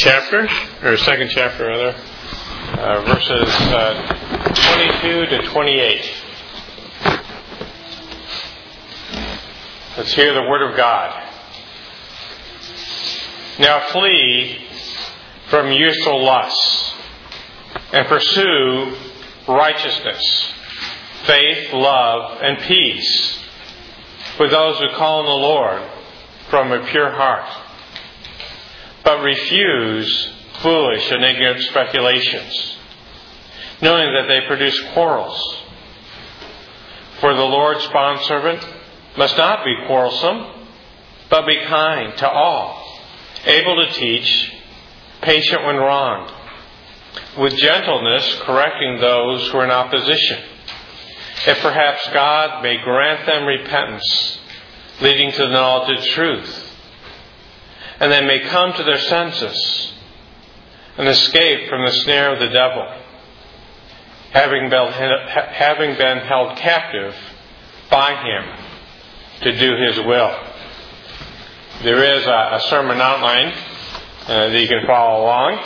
chapter, or second chapter rather, verses 22 to 28. Let's hear the Word of God. Now flee from youthful lusts and pursue righteousness, faith, love, and peace with those who call on the Lord from a pure heart. But refuse foolish and ignorant speculations, knowing that they produce quarrels. For the Lord's bondservant must not be quarrelsome, but be kind to all, able to teach, patient when wronged, with gentleness correcting those who are in opposition, if perhaps God may grant them repentance, leading to the knowledge of truth, and they may come to their senses and escape from the snare of the devil, having been held captive by him to do his will. There is a sermon outline that you can follow along.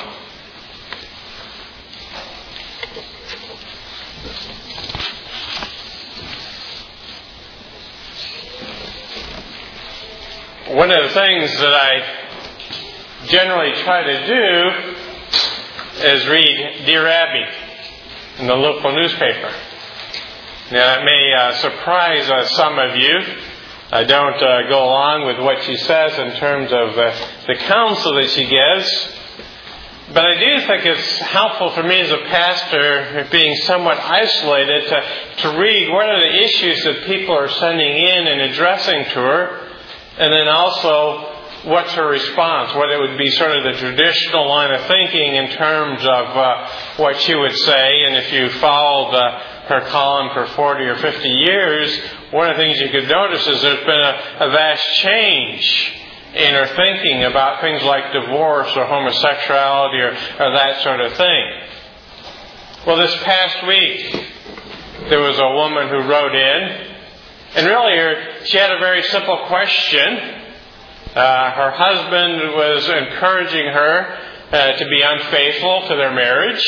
One of the things that I generally try to do is read Dear Abby in the local newspaper. Now, it may surprise some of you. I don't go along with what she says in terms of the counsel that she gives. But I do think it's helpful for me as a pastor, being somewhat isolated, to read what are the issues that people are sending in and addressing to her. And then also, what's her response? What it would be sort of the traditional line of thinking in terms of what she would say. And if you followed her column for 40 or 50 years, one of the things you could notice is there's been a vast change in her thinking about things like divorce or homosexuality or that sort of thing. Well, this past week, there was a woman who wrote in, and really she had a very simple question. Her husband was encouraging her to be unfaithful to their marriage.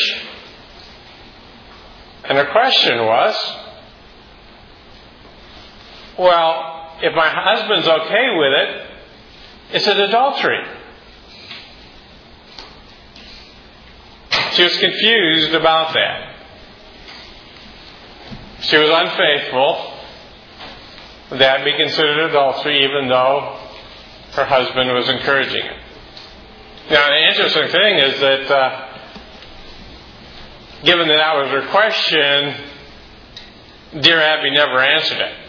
And her question was, well, if my husband's okay with it, is it adultery? She was confused about that. She was unfaithful. Would that be considered adultery even though her husband was encouraging it? Now, the interesting thing is that given that was her question, Dear Abby never answered it.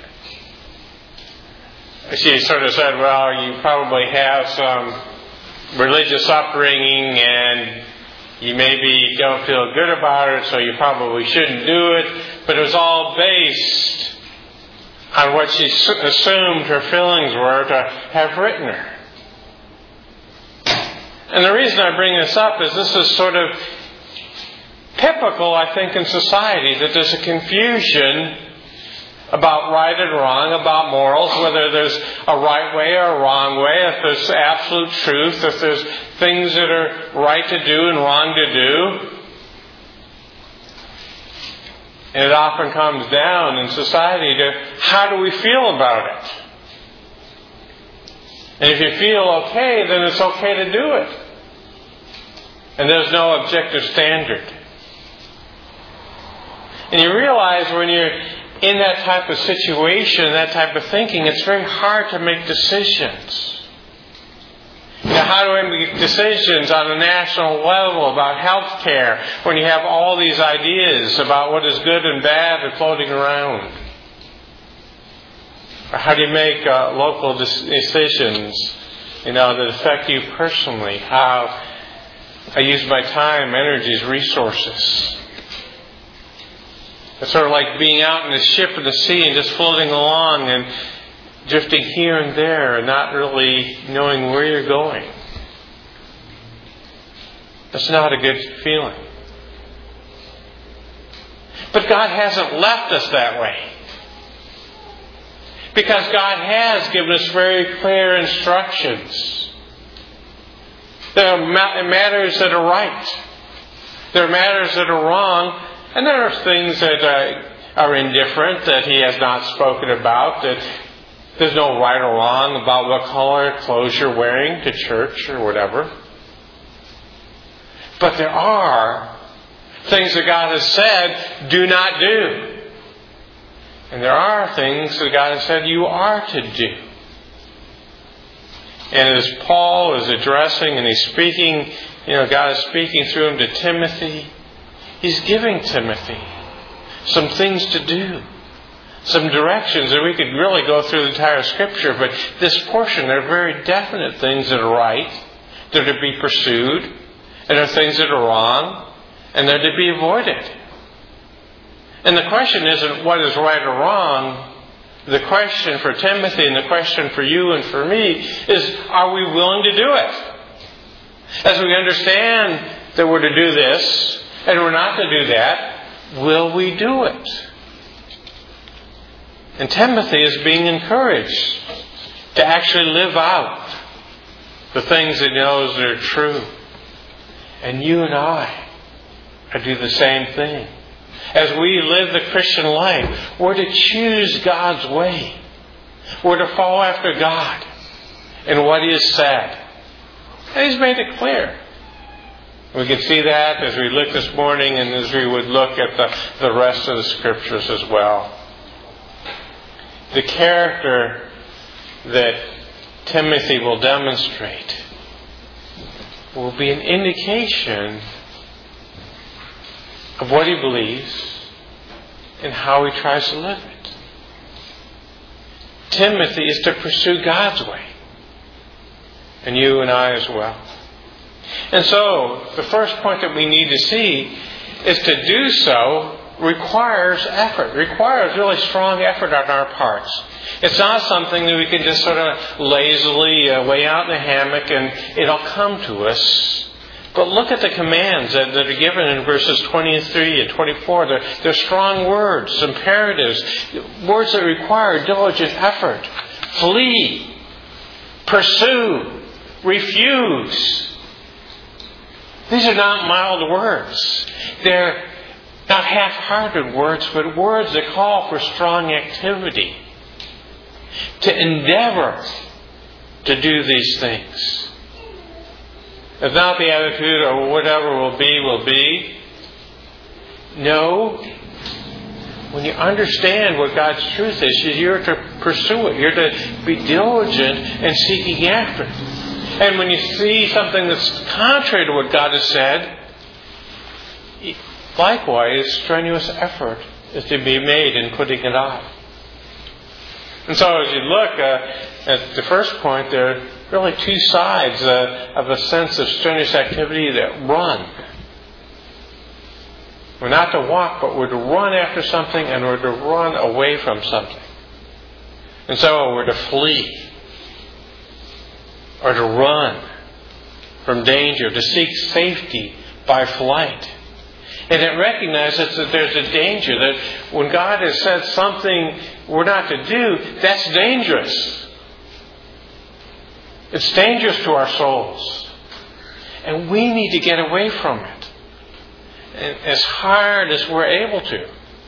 She sort of said, well, you probably have some religious upbringing and you maybe don't feel good about it, so you probably shouldn't do it. But it was all based on what she assumed her feelings were to have written her. And the reason I bring this up is this is sort of typical, I think, in society, that there's a confusion about right and wrong, about morals, whether there's a right way or a wrong way, if there's absolute truth, if there's things that are right to do and wrong to do. And it often comes down in society to how do we feel about it? And if you feel okay, then it's okay to do it. And there's no objective standard. And you realize when you're in that type of situation, that type of thinking, it's very hard to make decisions. Now, how do I make decisions on a national level about health care when you have all these ideas about what is good and bad floating around? Or how do you make local decisions, that affect you personally? How I use my time, energies, resources. It's sort of like being out in a ship in the sea and just floating along and drifting here and there and not really knowing where you're going. That's not a good feeling. But God hasn't left us that way. Because God has given us very clear instructions. There are matters that are right. There are matters that are wrong. And there are things that are indifferent that he has not spoken about. That there's no right or wrong about what color clothes you're wearing to church or whatever. But there are things that God has said, do not do. And there are things that God has said you are to do. And as Paul is addressing and he's speaking, God is speaking through him to Timothy, he's giving Timothy some things to do. Some directions that we could really go through the entire Scripture, but this portion, there are very definite things that are right, that are to be pursued, and there are things that are wrong, and they're to be avoided. And the question isn't what is right or wrong. The question for Timothy and the question for you and for me is, are we willing to do it? As we understand that we're to do this, and we're not to do that, will we do it? And Timothy is being encouraged to actually live out the things that he knows are true. And you and I are to do the same thing. As we live the Christian life, we're to choose God's way. We're to follow after God and what He has said. And He's made it clear. We can see that as we look this morning and as we would look at the rest of the Scriptures as well. The character that Timothy will demonstrate will be an indication of what he believes and how he tries to live it. Timothy is to pursue God's way, and you and I as well. And so, the first point that we need to see is to do so requires effort, requires really strong effort on our parts. It's not something that we can just sort of lazily lay out in the hammock and it'll come to us. But look at the commands that are given in verses 23 and 24. They're strong words, imperatives, words that require diligent effort. Flee, pursue, refuse. These are not mild words. They're not half-hearted words, but words that call for strong activity. To endeavor to do these things. If not the attitude or whatever will be. No. When you understand what God's truth is, you're to pursue it. You're to be diligent in seeking after it. And when you see something that's contrary to what God has said, likewise, strenuous effort is to be made in putting it on. And so as you look at the first point, there are really two sides of a sense of strenuous activity that run. We're not to walk, but we're to run after something and we're to run away from something. And so we're to flee or to run from danger, to seek safety by flight. And it recognizes that there's a danger, that when God has said something we're not to do, that's dangerous. It's dangerous to our souls. And we need to get away from it. And as hard as we're able to.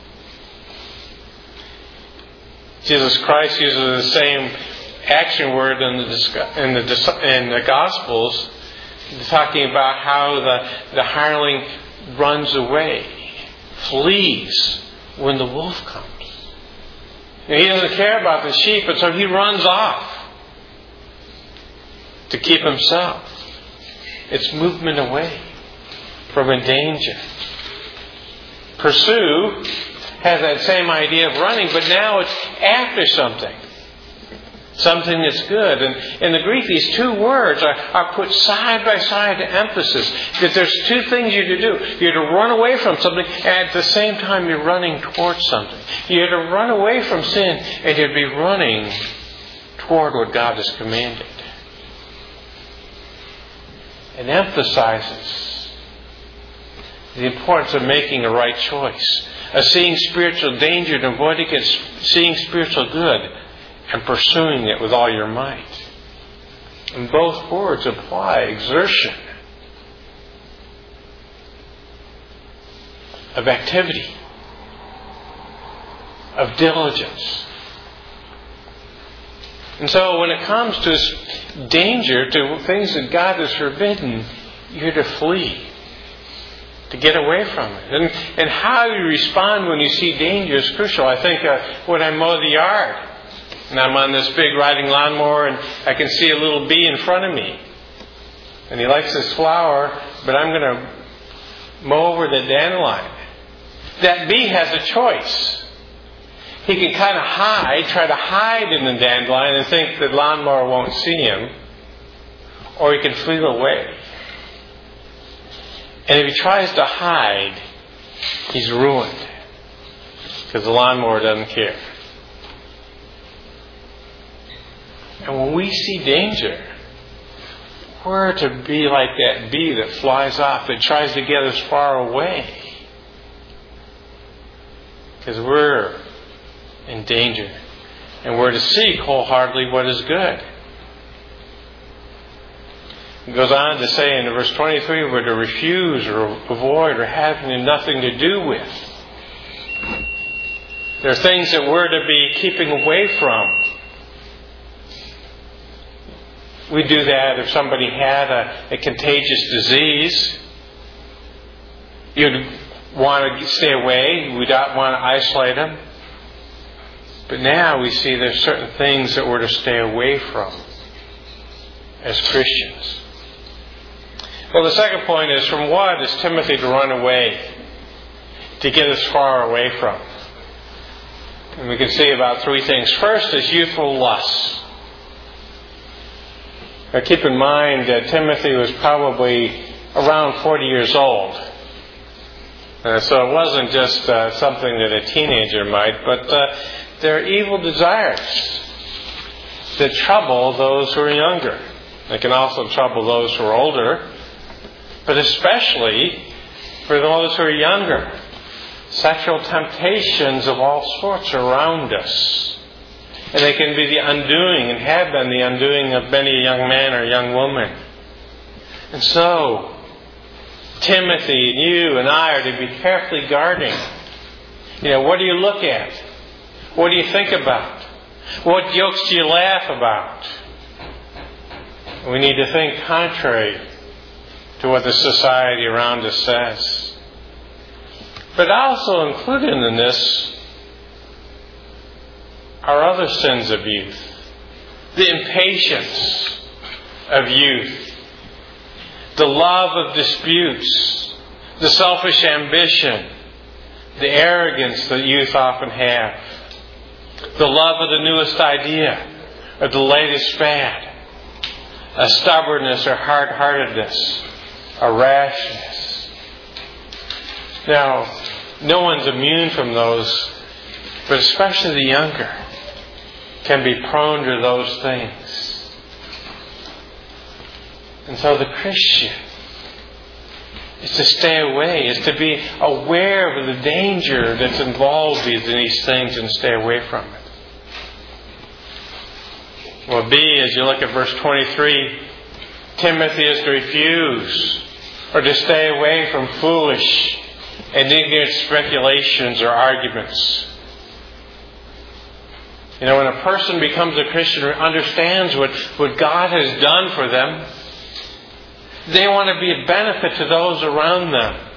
Jesus Christ uses the same action word in the Gospels, talking about how the hireling runs away, flees when the wolf comes. And he doesn't care about the sheep, and so he runs off to keep himself. It's movement away from a danger. Pursue has that same idea of running, but now it's after something. Something that's good. And in the Greek, these two words are put side by side to emphasis. That there's two things you're to do. You're to run away from something, and at the same time you're running towards something. You're to run away from sin, and you're to be running toward what God has commanded. It emphasizes the importance of making a right choice. Of seeing spiritual danger and avoiding it, seeing spiritual good, and pursuing it with all your might. And both words imply exertion of activity, of diligence. And so when it comes to danger, to things that God has forbidden, you're to flee, to get away from it. And how you respond when you see danger is crucial. I think when I mow the yard, and I'm on this big riding lawnmower, and I can see a little bee in front of me. And he likes this flower, but I'm going to mow over the dandelion. That bee has a choice. He can kind of try to hide in the dandelion and think the lawnmower won't see him. Or he can flee away. And if he tries to hide, he's ruined. Because the lawnmower doesn't care. And when we see danger, we're to be like that bee that flies off, that tries to get us far away. Because we're in danger. And we're to seek wholeheartedly what is good. It goes on to say in verse 23, we're to refuse or avoid or have nothing to do with. There are things that we're to be keeping away from. We do that if somebody had a contagious disease. You'd want to stay away. We don't want to isolate them. But now we see there's certain things that we're to stay away from as Christians. Well, the second point is, from what is Timothy to run away, to get us far away from? And we can see about three things. First is youthful lust. Now keep in mind that Timothy was probably around 40 years old. So it wasn't just something that a teenager might, but there are evil desires that trouble those who are younger. They can also trouble those who are older, but especially for those who are younger. Sexual temptations of all sorts are around us. And they can be the undoing, and have been the undoing, of many a young man or young woman. And so, Timothy and you and I are to be carefully guarding. What do you look at? What do you think about? What jokes do you laugh about? We need to think contrary to what the society around us says. But also included in this are other sins of youth. The impatience of youth. The love of disputes. The selfish ambition. The arrogance that youth often have. The love of the newest idea or the latest fad. A stubbornness or hard-heartedness. A rashness. Now, no one's immune from those, but especially the younger can be prone to those things. And so the Christian is to stay away, is to be aware of the danger that's involved in these things and stay away from it. Well, B, as you look at verse 23, Timothy is to refuse or to stay away from foolish and ignorant speculations or arguments. When a person becomes a Christian or understands what God has done for them, they want to be a benefit to those around them.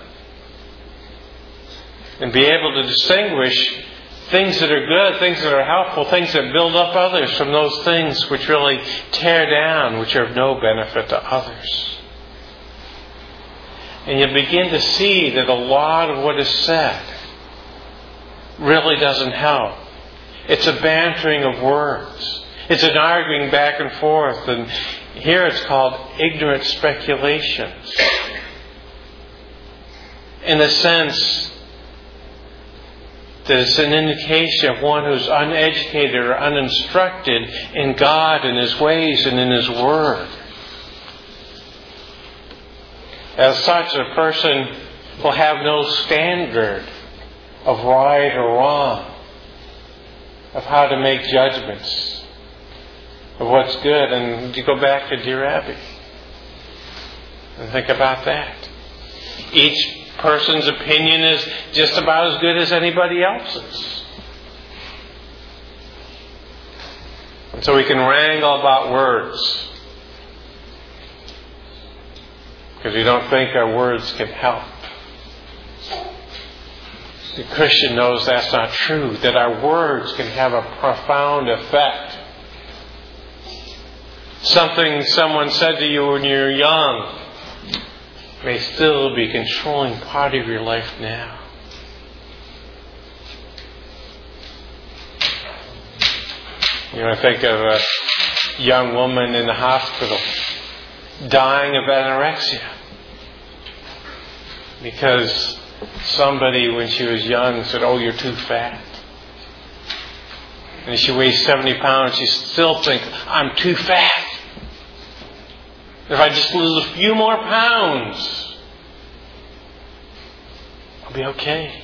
And be able to distinguish things that are good, things that are helpful, things that build up others from those things which really tear down, which are of no benefit to others. And you begin to see that a lot of what is said really doesn't help. It's a bantering of words. It's an arguing back and forth. And here it's called ignorant speculations. In the sense that it's an indication of one who's uneducated or uninstructed in God and His ways and in His Word. As such, a person will have no standard of right or wrong, of how to make judgments. of what's good. And you go back to Dear Abby and think about that. Each person's opinion is just about as good as anybody else's. And so we can wrangle about words because we don't think our words can help. The Christian knows that's not true, that our words can have a profound effect. Something someone said to you when you were young may still be controlling part of your life now. I think of a young woman in the hospital dying of anorexia because somebody when she was young said, "Oh, you're too fat." And she weighs 70 pounds, she still thinks, "I'm too fat. If I just lose a few more pounds, I'll be okay."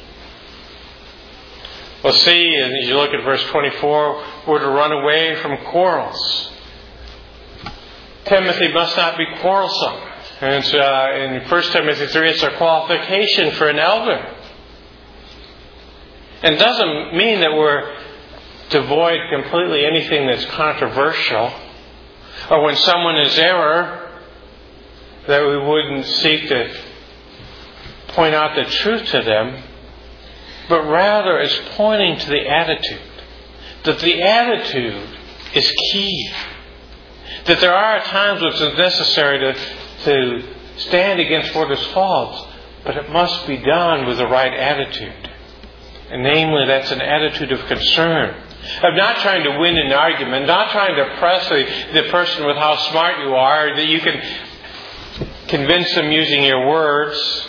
Well, see, as you look at verse 24, we're to run away from quarrels. Timothy must not be quarrelsome. And it's, in 1 Timothy 3, it's a qualification for an elder. And it doesn't mean that we're to avoid completely anything that's controversial, or when someone is error, that we wouldn't seek to point out the truth to them, but rather it's pointing to the attitude. That the attitude is key. That there are times when it's necessary to stand against what is false, but it must be done with the right attitude. And namely, that's an attitude of concern. Of not trying to win an argument, not trying to press the person with how smart you are, that you can convince them using your words,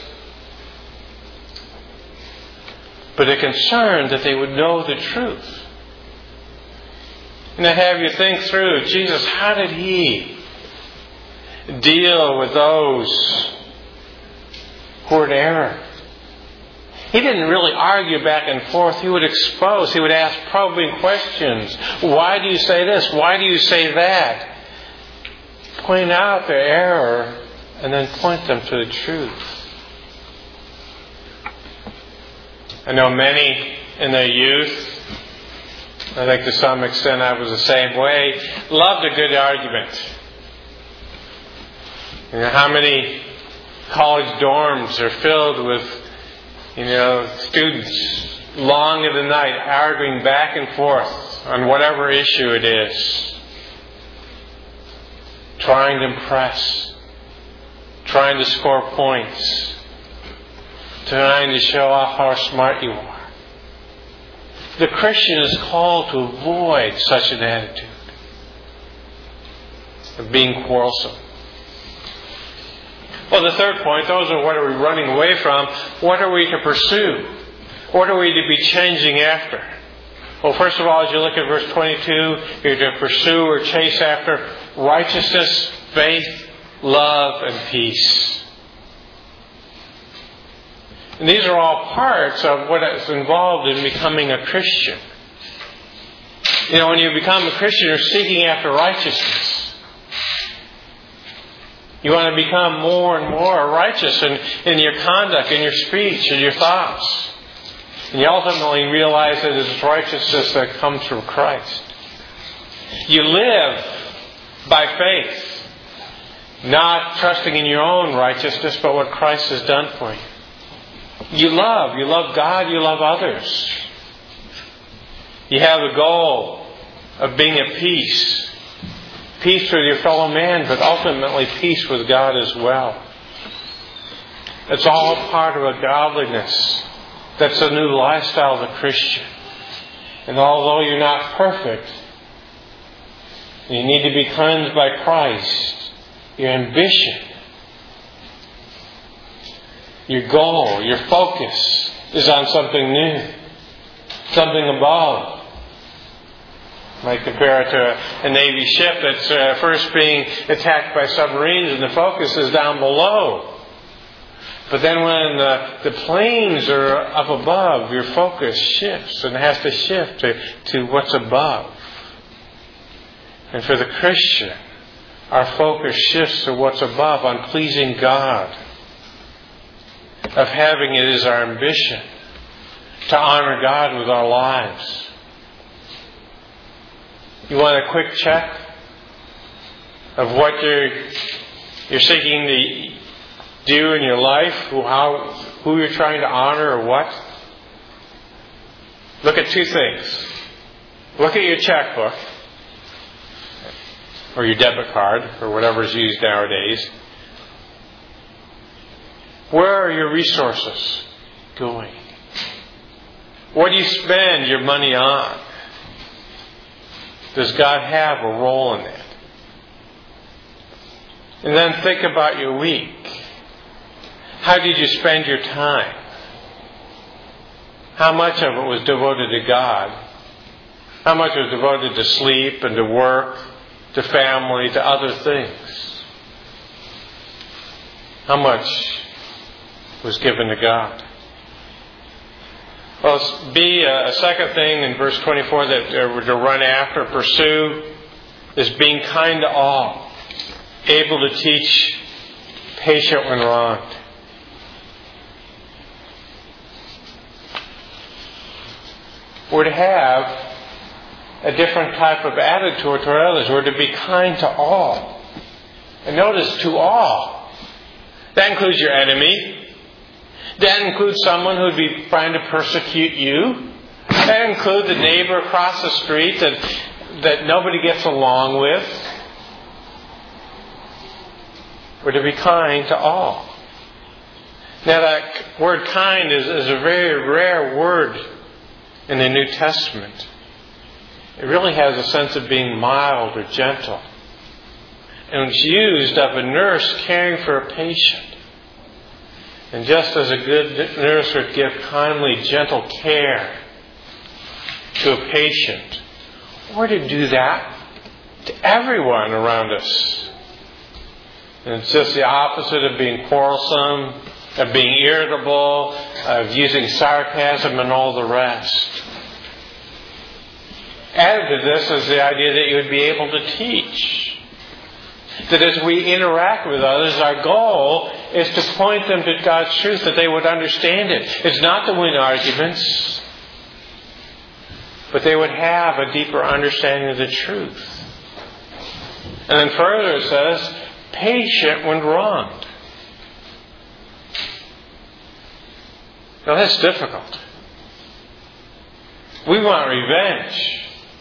but a concern that they would know the truth. And I have you think through, Jesus, how did He deal with those who were in error? He didn't really argue back and forth. He would expose. He would ask probing questions. Why do you say this? Why do you say that? Point out their error and then point them to the truth. I know many in their youth, I think to some extent I was the same way, loved a good argument. You know, how many college dorms are filled with students long in the night arguing back and forth on whatever issue it is, trying to impress, trying to score points, trying to show off how smart you are. The Christian is called to avoid such an attitude of being quarrelsome. Well, the third point, those are what are we running away from. What are we to pursue? What are we to be changing after? Well, first of all, as you look at verse 22, you're to pursue or chase after righteousness, faith, love, and peace. And these are all parts of what is involved in becoming a Christian. When you become a Christian, you're seeking after righteousness. You want to become more and more righteous in your conduct, in your speech, in your thoughts. And you ultimately realize that it's righteousness that comes from Christ. You live by faith, not trusting in your own righteousness, but what Christ has done for you. You love God, you love others. You have the goal of being at peace. Peace with your fellow man, but ultimately peace with God as well. It's all part of a godliness. That's a new lifestyle of a Christian. And although you're not perfect, you need to be cleansed by Christ. Your ambition, your goal, your focus is on something new, something above. Might compare it to a Navy ship that's first being attacked by submarines and the focus is down below. But then when the planes are up above, your focus shifts and has to shift to what's above. And for the Christian, our focus shifts to what's above, on pleasing God, of having it as our ambition to honor God with our lives. You want a quick check of what you're seeking to do in your life, who you're trying to honor or what? Look at two things. Look at your checkbook or your debit card or whatever is used nowadays. Where are your resources going? What do you spend your money on? Does God have a role in that? And then think about your week. How did you spend your time? How much of it was devoted to God? How much was devoted to sleep and to work, to family, to other things? How much was given to God? Well, a second thing in verse 24 that we're to run after, pursue, is being kind to all, able to teach, patient when wronged. We're to have a different type of attitude toward others. We're to be kind to all. And notice, to all. That includes your enemy. That includes someone who would be trying to persecute you. That includes the neighbor across the street that nobody gets along with. We're to be kind to all. Now that word kind is a very rare word in the New Testament. It really has a sense of being mild or gentle. And it's used of a nurse caring for a patient. And just as a good nurse would give kindly, gentle care to a patient, we're to do that to everyone around us. And it's just the opposite of being quarrelsome, of being irritable, of using sarcasm and all the rest. Added to this is the idea that you would be able to teach. That as we interact with others, our goal is to point them to God's truth, that they would understand it. It's not to win arguments, but they would have a deeper understanding of the truth. And then further it says, patient when wronged. Now that's difficult. We want revenge.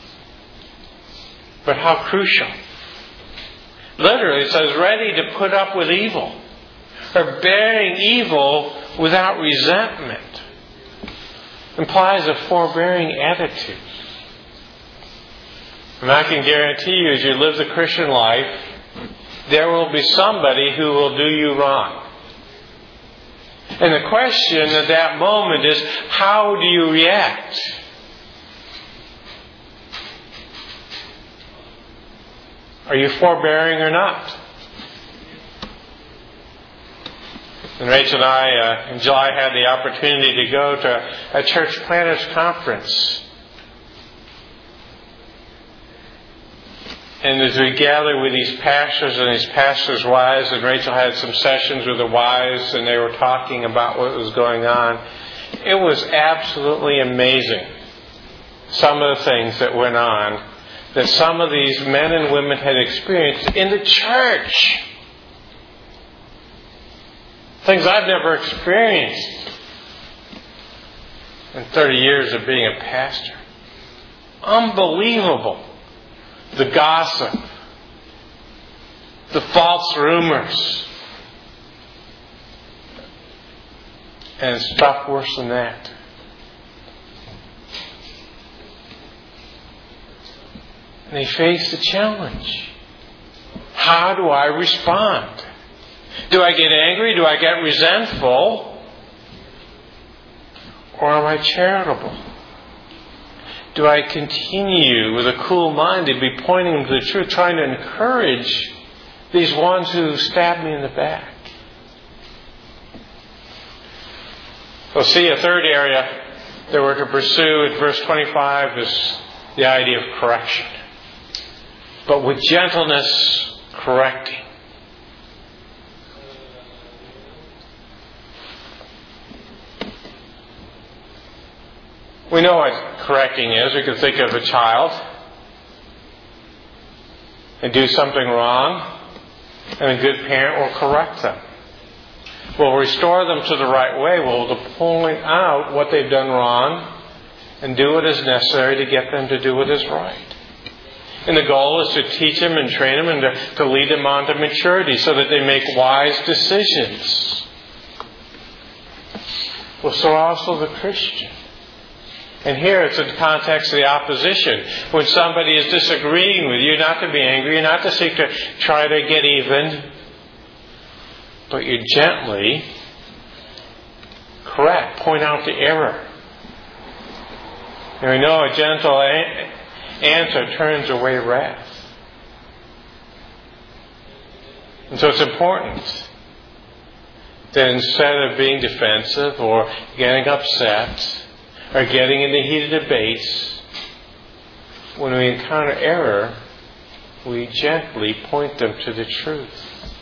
But how crucial. Literally it says, ready to put up with evil. Or bearing evil without resentment. Implies a forbearing attitude. And I can guarantee you, as you live the Christian life, there will be somebody who will do you wrong. And the question at that moment is, how do you react? Are you forbearing or not? And Rachel and I, in July, had the opportunity to go to a church planners conference. And as we gathered with these pastors and these pastors' wives, and Rachel had some sessions with the wives, and they were talking about what was going on, it was absolutely amazing, some of the things that went on, that some of these men and women had experienced in the church. Things I've never experienced in 30 years of being a pastor. Unbelievable. The gossip. The false rumors. And stuff worse than that. And they face the challenge. How do I respond? Do I get angry? Do I get resentful? Or am I charitable? Do I continue with a cool mind to be pointing them to the truth, trying to encourage these ones who stabbed me in the back? We'll see a third area that we're to pursue in verse 25 is the idea of correction. but with gentleness correcting. We know what correcting is. We can think of a child and do something wrong, and a good parent will correct them. We'll restore them to the right way. We'll point out what they've done wrong and do what is necessary to get them to do what is right. And the goal is to teach them and train them and to lead them on to maturity so that they make wise decisions. Well, so also the Christian. And here it's in the context of the opposition. When somebody is disagreeing with you, not to be angry, not to seek to try to get even, but you gently correct, point out the error. And we know a gentle answer turns away wrath. And so it's important that instead of being defensive or getting upset or getting into heated debates, when we encounter error, we gently point them to the truth.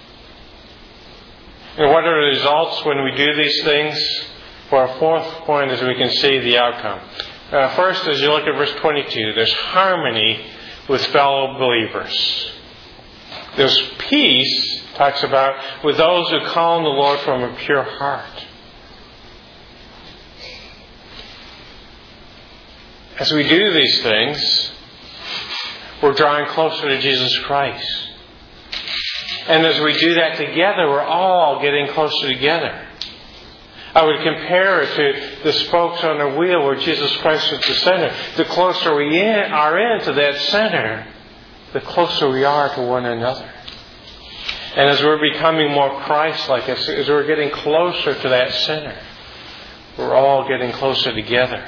And what are the results when we do these things? Well, our fourth point is we can see the outcome. First, as you look at verse 22, there's harmony with fellow believers. There's peace, talks about, with those who call on the Lord from a pure heart. As we do these things, we're drawing closer to Jesus Christ. And as we do that together, we're all getting closer together. I would compare it to the spokes on a wheel where Jesus Christ is the center. The closer we are into that center, the closer we are to one another. And as we're becoming more Christ-like, as we're getting closer to that center, we're all getting closer together.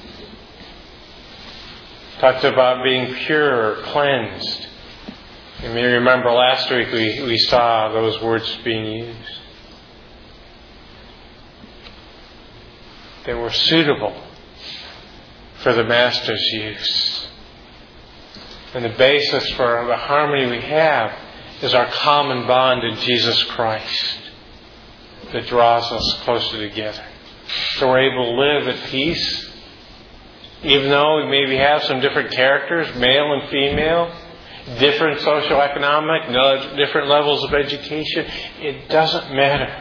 Talked about being pure, cleansed. You may remember last week we saw those words being used. They were suitable for the Master's use. And the basis for the harmony we have is our common bond in Jesus Christ that draws us closer together. So we're able to live at peace, even though we maybe have some different characters, male and female, different socioeconomic, different levels of education. It doesn't matter.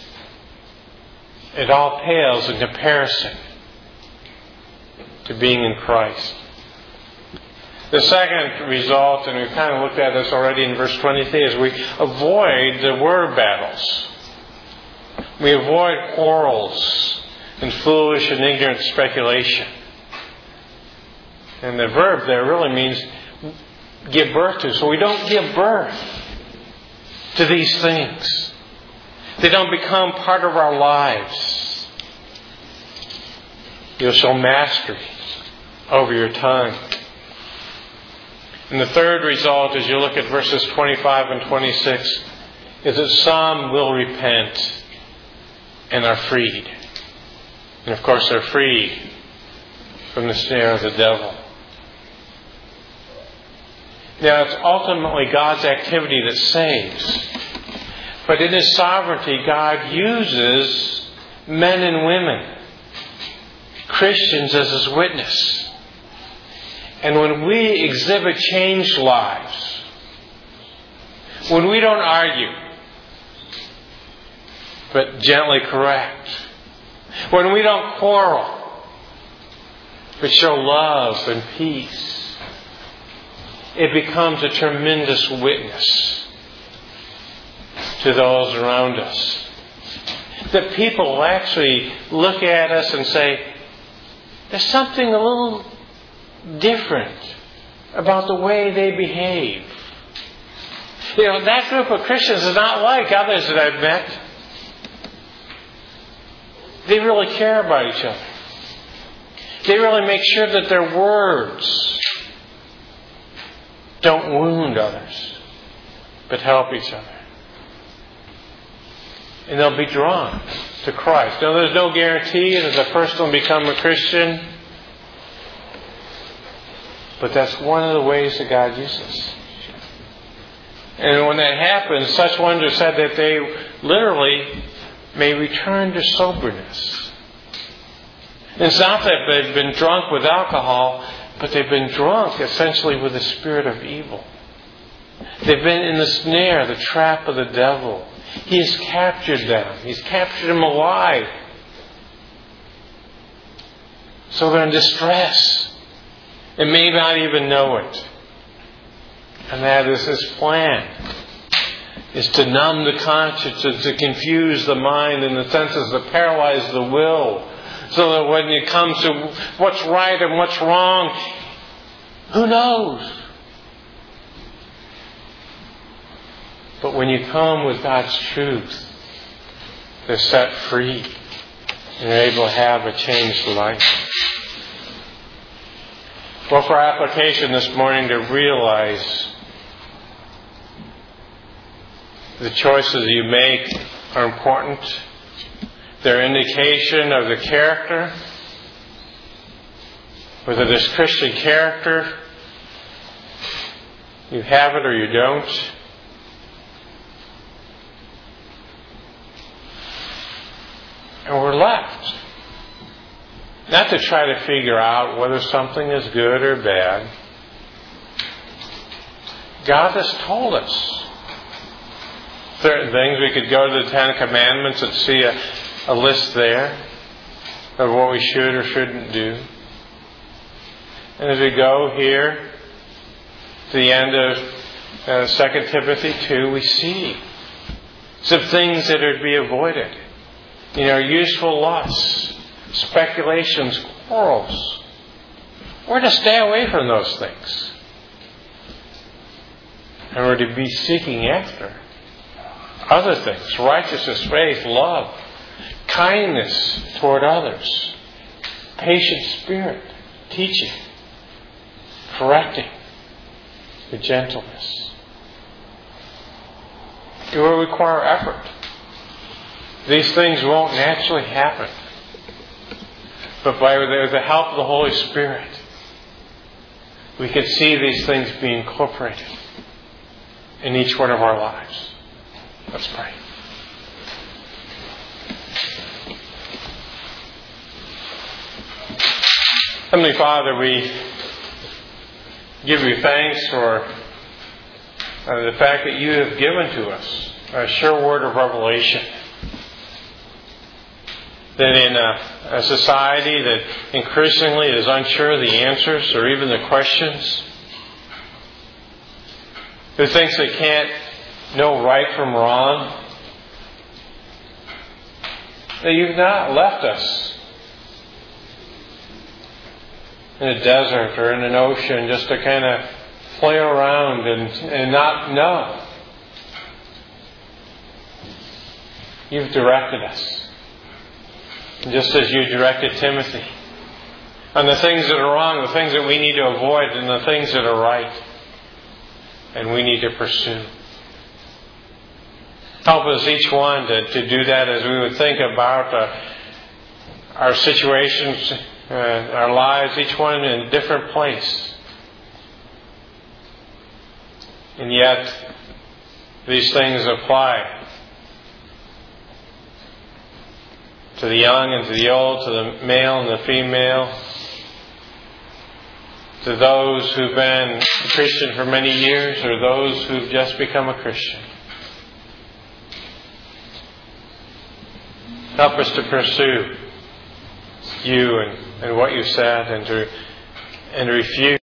It all pales in comparison to being in Christ. The second result, and we've kind of looked at this already in verse 23, is we avoid the word battles. We avoid quarrels and foolish and ignorant speculation. And the verb there really means give birth to. So we don't give birth to these things. They don't become part of our lives. You'll show mastery over your tongue. And the third result, as you look at verses 25 and 26, is that some will repent and are freed. And of course they're freed from the snare of the devil. Now, it's ultimately God's activity that saves. But in His sovereignty, God uses men and women, Christians, as His witness. And when we exhibit changed lives, when we don't argue, but gently correct, when we don't quarrel, but show love and peace, it becomes a tremendous witness to those around us. That people will actually look at us and say, there's something a little different about the way they behave. You know, that group of Christians is not like others that I've met. They really care about each other. They really make sure that their words don't wound others, but help each other. And they'll be drawn to Christ. Now, there's no guarantee that the person will become a Christian, but that's one of the ways that God uses. And when that happens, such ones are said that they literally may return to soberness. And it's not that they've been drunk with alcohol, but they've been drunk essentially with the spirit of evil. They've been in the snare, the trap of the devil. He has captured them. He's captured them alive. So they're in distress and may not even know it. And that is his plan, is to numb the conscience, to confuse the mind and the senses, to paralyze the will, so that when it comes to what's right and what's wrong, who knows? But when you come with God's truth, they're set free and they're able to have a changed life. Well, for application this morning, to realize the choices you make are important. They're indication of the character, whether there's Christian character, you have it or you don't. And we're left not to try to figure out whether something is good or bad. God has told us certain things. We could go to the Ten Commandments and see a list there of what we should or shouldn't do. And as we go here to the end of 2 Timothy 2, we see some things that are to be avoided. Useful lusts, speculations, quarrels. We're to stay away from those things. And we're to be seeking after other things: righteousness, faith, love, kindness toward others, patient spirit, teaching, correcting, with gentleness. It will require effort. These things won't naturally happen. But by the help of the Holy Spirit, we can see these things being incorporated in each one of our lives. Let's pray. Heavenly Father, we give you thanks for the fact that you have given to us a sure word of revelation. That in a society that increasingly is unsure of the answers or even the questions, who thinks they can't know right from wrong, that you've not left us in a desert or in an ocean just to kind of play around and not know. You've directed us. Just as you directed Timothy on the things that are wrong, the things that we need to avoid, and the things that are right, and we need to pursue. Help us each one to do that as we would think about our situations, our lives, each one in a different place. And yet, these things apply to the young and to the old, to the male and the female, to those who've been a Christian for many years or those who've just become a Christian. Help us to pursue you and what you said and to refuse